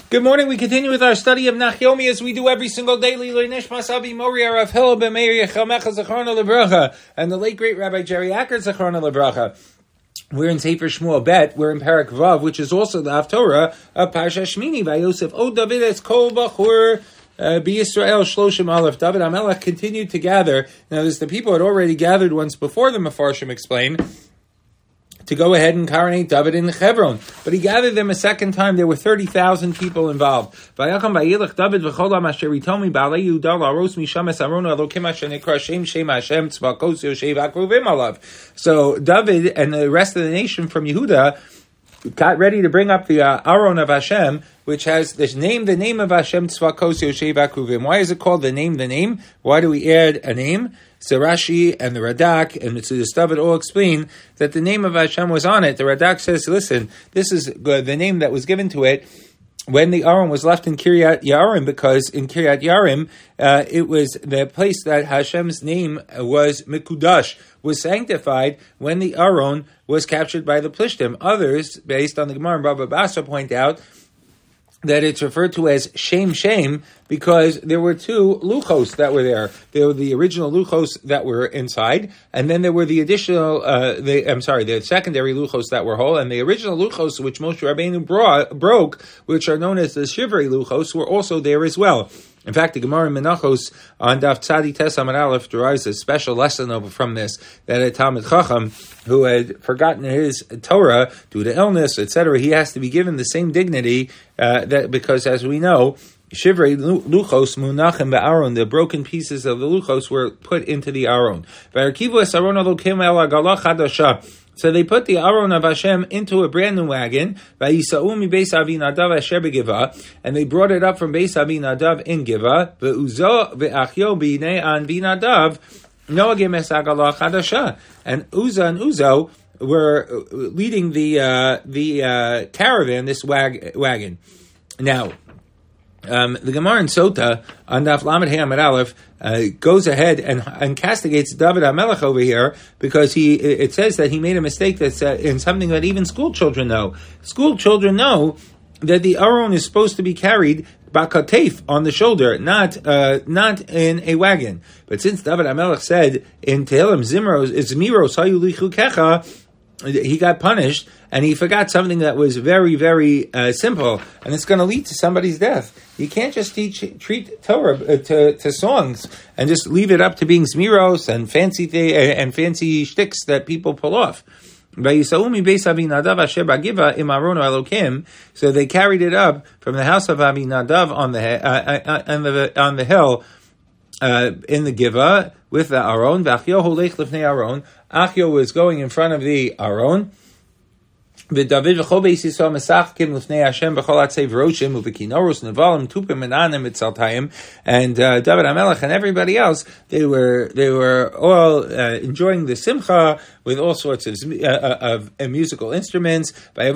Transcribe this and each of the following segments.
Good morning. We continue with our study of Nachyomi as we do every single day. And the late great Rabbi Jerry Acker Zechrona Lebracha. We're in Sefer Shmuel Bet. We're in Parak Vav, which is also the Haftorah of Parsha Shmini. Vayosef O David es kol bachur b'Yisrael shloshim aleph. David HaMelech continued to gather. Now, the people had already gathered once before, the Mefarshim explain, to go ahead and coronate David in Hebron. But he gathered them a second time. There were 30,000 people involved. So David and the rest of the nation from Yehuda got ready to bring up the Aron of Hashem, which has this name, the name of Hashem Tzvakos Yoshev Akruvim. Why is it called the name, the name? Why do we add a name? So Rashi and the Radak and Mitzudas David all explain that the name of Hashem was on it. The Radak says, listen, this is the name that was given to it when the Aron was left in Kiryat Yarim, because in Kiryat Yarim, it was the place that Hashem's name was Mikudash, was sanctified when the Aron was captured by the Plishtim. Others, based on the Gemara and Baba Basra, point out that it's referred to as Shem because there were two luchos that were there. There were the original luchos that were inside, and then there were the additional, the secondary luchos that were whole, and the original luchos which Moshe Rabbeinu broke, which are known as the Shivrei luchos, were also there as well. In fact, the Gemara in Menachos on Daf Tzadi Tes Amud Aleph derives a special lesson over from this, that a Talmid Chacham who had forgotten his Torah due to illness, etc., he has to be given the same dignity that because, as we know, Shivrei luchos munachim ba'aron, the broken pieces of the luchos were put into the aron. So they put the Aron of Hashem into a brand new wagon, and they brought it up from Beis Avinadav in Giva, and Uzzah and Uzo were leading the caravan, this wagon. Now, the Gemara in Sota on Daf Lamed Hey Amud Aleph goes ahead and castigates David HaMelech over here because it says that he made a mistake that's in something that even school children know. School children know that the Aron is supposed to be carried bakatef, on the shoulder, not in a wagon. But since David HaMelech said in Tehillim Zmiros hayu lichukecha, he got punished, and he forgot something that was very, very simple, and it's going to lead to somebody's death. You can't just treat Torah to songs and just leave it up to being zmiros and fancy shticks that people pull off. So they carried it up from the house of Avinadav on the hill in the Giva with the Aron. Achio was going in front of the Aron. And David HaMelech and everybody else, they were all enjoying the simcha with all sorts of musical instruments.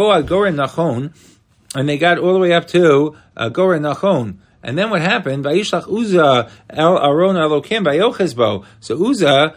And they got all the way up to Goren Nachon. And then what happened? Vayishlach Uzzah el Aron Elokim Vayochezbo. So Uzzah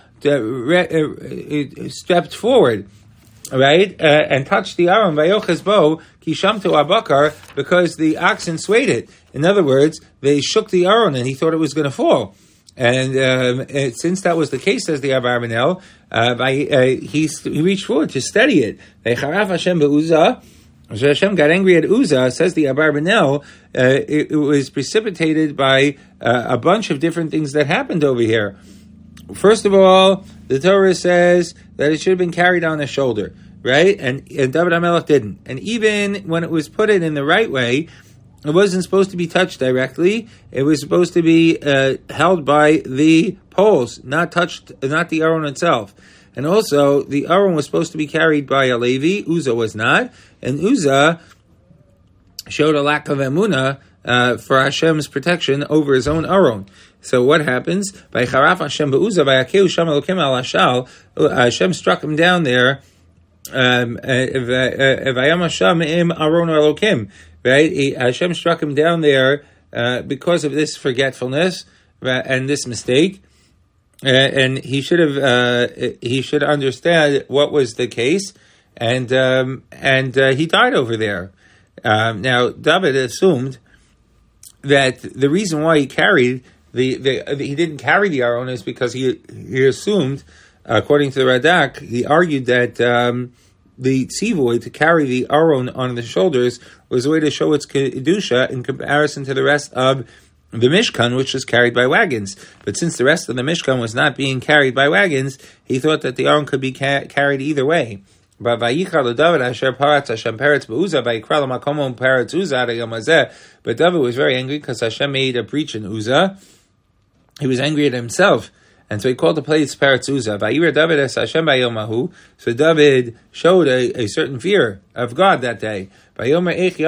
stepped forward, right, and touched the Aron Vayochezbo Kishamtu Abakar, because the oxen swayed it. In other words, they shook the Aron and he thought it was going to fall. And since that was the case, says the Abarbanel, he reached forward to steady it. Vaycharaf Hashem beUzzah. So Hashem got angry at Uzzah, says the Abarbanel. It was precipitated by a bunch of different things that happened over here. First of all, the Torah says that it should have been carried on the shoulder, right? And David HaMelech didn't. And even when it was put in the right way, it wasn't supposed to be touched directly. It was supposed to be held by the poles, not the Aron itself. And also, the Aron was supposed to be carried by a Levi. Uzzah was not. And Uzzah showed a lack of emunah for Hashem's protection over his own Aron. So what happens? By Charaf Hashem beUzzah, by Akeu Sham Elokim al Hashal, Hashem struck him down there. Vayam Hashem im Aron Elokim. Right? Hashem struck him down there because of this forgetfulness and this mistake. And he should understand what was the case, and he died over there. Now, David assumed that the reason why he carried he didn't carry the Aron is because he assumed, according to the Radak, he argued that the tzivoy to carry the Aron on the shoulders was a way to show its kedusha in comparison to the rest of the Mishkan, which was carried by wagons. But since the rest of the Mishkan was not being carried by wagons, he thought that the Aron could be carried either way. But David was very angry because Hashem made a breach in Uzzah. He was angry at himself, and so he called the place Peretz Uzzah. So David showed a certain fear of God that day. How is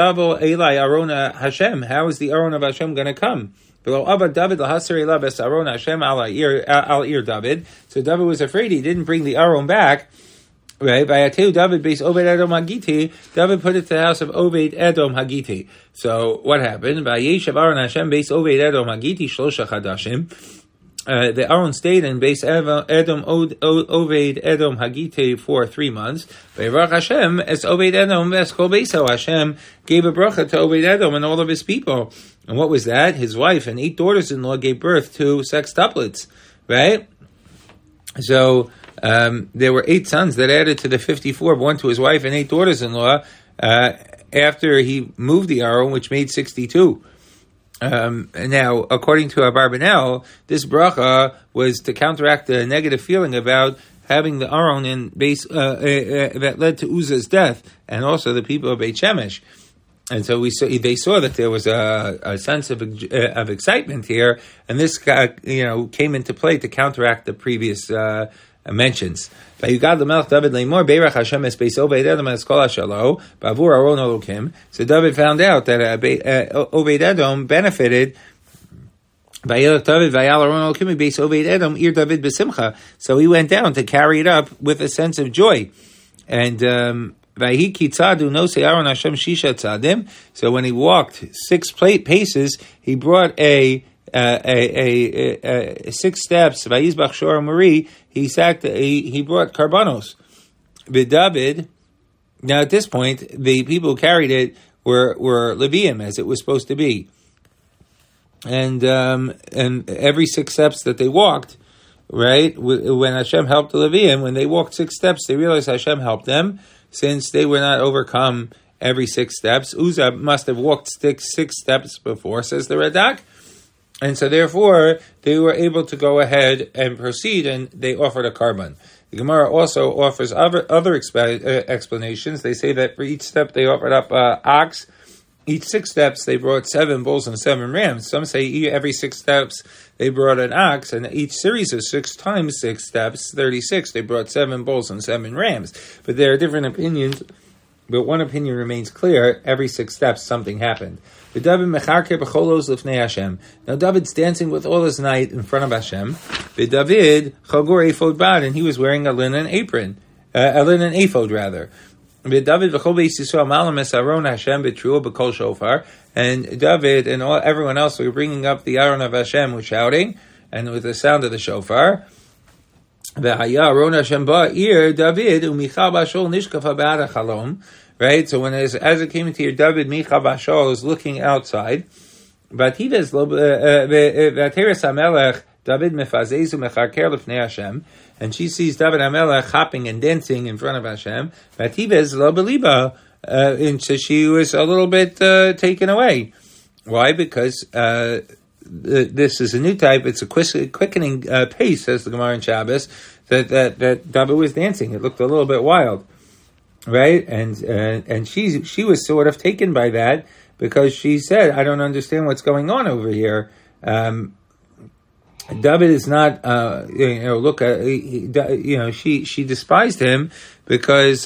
the Aron of Hashem going to come? So David was afraid he didn't bring the Aron back. Right, David based Obed Edom Hagiti. David put it to the house of Obed Edom Hagiti. So what happened? Vayeshav Aron Hashem based Obed Edom Hagiti Shlosha Chadashim. The Aron stayed in base Obed Edom Hagiti for 3 months. Vayirach Hashem es Obed Edom es Kol Beiso. Hashem gave a bracha to Obed Edom and all of his people. And what was that? His wife and 8 daughters-in-law gave birth to sextuplets. Right? So there were 8 sons that added to the 54 born to his wife and 8 daughters-in-law after he moved the Aron, which made 62. Now, according to Abarbanel, this bracha was to counteract the negative feeling about having the Aron in base that led to Uzzah's death, and also the people of Beit Shemesh. And so they saw that there was a sense of excitement here, and this came into play to counteract the previous mentions. So David found out that Obed Edom benefited. So he went down to carry it up with a sense of joy. And so when he walked 6 paces, he brought a 6 steps. Vayizbach Shor Marie. He brought karbanos. But David. Now at this point, the people who carried it were Leviim, as it was supposed to be. And every 6 steps that they walked, right? When Hashem helped the Leviim, when they walked 6 steps, they realized Hashem helped them, since they were not overcome every 6 steps. Uzzah must have walked 6 steps before, says the Radak. And so therefore, they were able to go ahead and proceed, and they offered a karban. The Gemara also offers other explanations. They say that for each step they offered up ox. Each 6 steps they brought 7 bulls and 7 rams. Some say every 6 steps they brought an ox, and each series of 6 times 6 steps, 36, they brought 7 bulls and 7 rams. But there are different opinions, but one opinion remains clear: every 6 steps something happened. Now David's dancing with all his might in front of Hashem. David chagor ephod bad, and he was wearing a linen apron, a linen ephod rather. David and David and everyone else were bringing up the Aron of Hashem with shouting and with the sound of the shofar. Right, so as it came into your David, Micha Bashol is looking outside. David mefazezu mecharker lefnei Hashem, and she sees David HaMelech hopping and dancing in front of Hashem. Vativez lo beliba, and so she was a little bit taken away. Why? Because this is a new type. It's a quickening pace, says the Gemara in Shabbos. That David was dancing. It looked a little bit wild. Right, and she was sort of taken by that, because she said, "I don't understand what's going on over here." David is not, she despised him because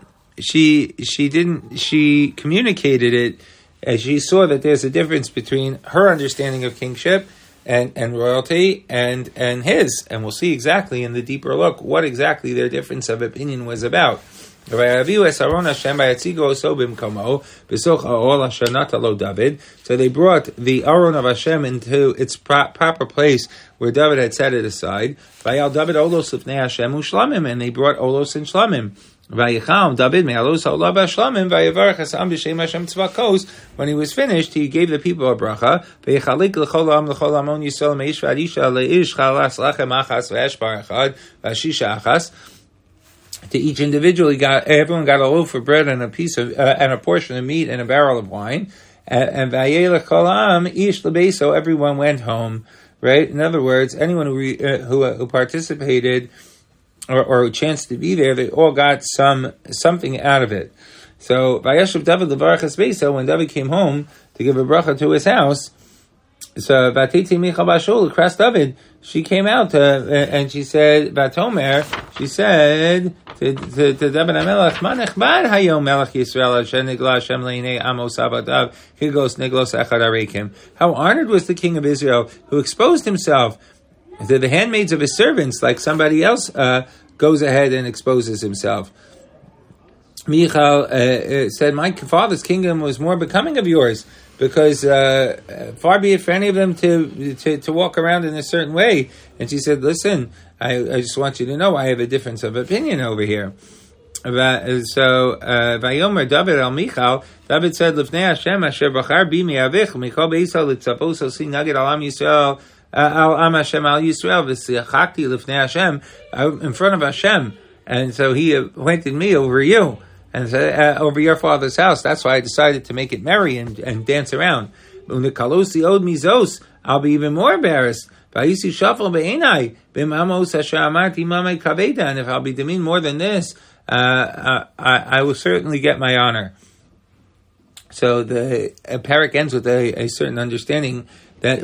she communicated it as she saw that there's a difference between her understanding of kingship and royalty and his, and we'll see exactly in the deeper look what exactly their difference of opinion was about. So they brought the Aron of Hashem into its proper place where David had set it aside. And they brought Olos and Shlamim. Vayichalm David me'alos ha'olav ha'shlamim vayavarach hasam b'shem Hashem tzvakos. When he was finished, he gave the people a bracha. Vaychalik l'chol ha'am l'chol amon yisrael me'ish v'adisha le'ish chalas lachem achas ve'eshbar echad v'ashisha achas. To each individual, everyone got a loaf of bread and a piece of and a portion of meat and a barrel of wine. And vayelech kol ha'am ish lebeso. Everyone went home. Right. In other words, anyone who participated or chanced to be there, they all got something out of it. So Vayashuv David levarachas beisa, when David came home to give a bracha to his house, so Vatiti Michal Bashul, across David, she came out and she said, Vatomer, she said to David HaMelech, Ma nechbad hayom Melech Yisrael asher nigla Hashem leinei amos avadav higos niglos echad arekim. How honored was the king of Israel who exposed himself to the handmaids of his servants, like somebody else goes ahead and exposes himself. Michal said, my father's kingdom was more becoming of yours, because far be it for any of them to walk around in a certain way. And she said, listen, I just want you to know I have a difference of opinion over here. So, Vayomer David al Michal, David said, Lifnei Hashem asher bachar bi me'avich, Michal be'isal litzapos osi nagid al am Yisrael, al am Hashem al Yisrael, v'siachakti lifnei Hashem, in front of Hashem. And so he appointed me over you. And over your father's house. That's why I decided to make it merry and dance around. Unikalosi od mizos, I'll be even more embarrassed. Vayisi shafal be'enai, b'mamos asher amarti mamei kaveda. And if I'll be demeaned more than this, I will certainly get my honor. So the parak ends with a certain understanding that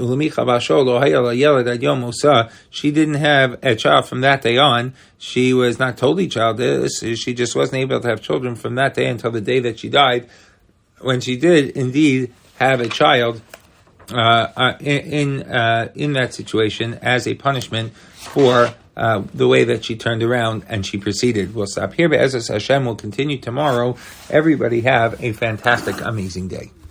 she didn't have a child from that day on. She was not totally childless. She just wasn't able to have children from that day until the day that she died, when she did indeed have a child in that situation as a punishment for the way that she turned around and she proceeded. We'll stop here, but Ezras Hashem will continue tomorrow. Everybody have a fantastic, amazing day.